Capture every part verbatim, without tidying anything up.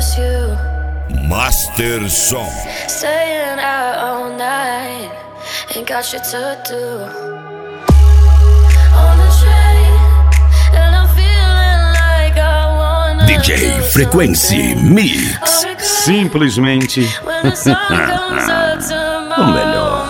just you. Master Som. Staying out all night, ain't got shit to do. On the train, and I'm feeling like I wanna D J Frequency Mix. Simplesmente o melhor.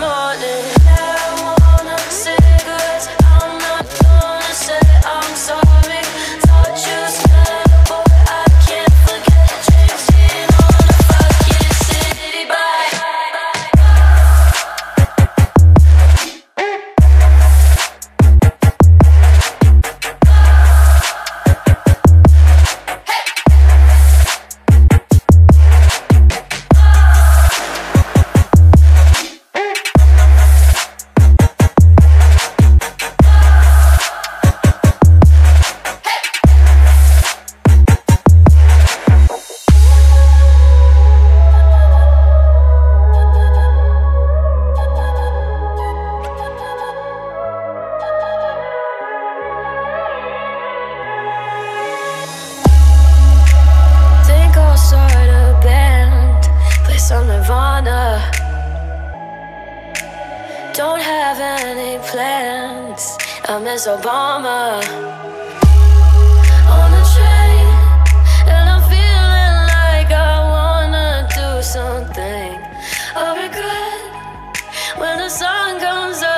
Don't have any plans, I miss Obama. On the train, and I'm feeling like I wanna do something I regret when the sun comes up.